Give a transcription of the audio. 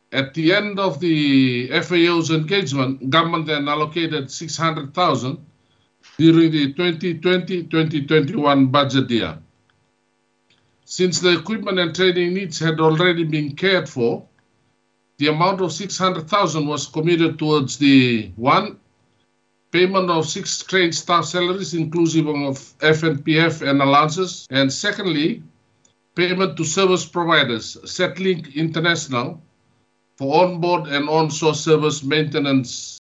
At the end of the FAO's engagement, government then allocated 600,000 during the 2020-2021 budget year. Since the equipment and training needs had already been cared for, the amount of 600,000 was committed towards the payment of 6 trained staff salaries inclusive of FNPF and allowances, and secondly, payment to service providers, Setlink International, for onboard and onshore service maintenance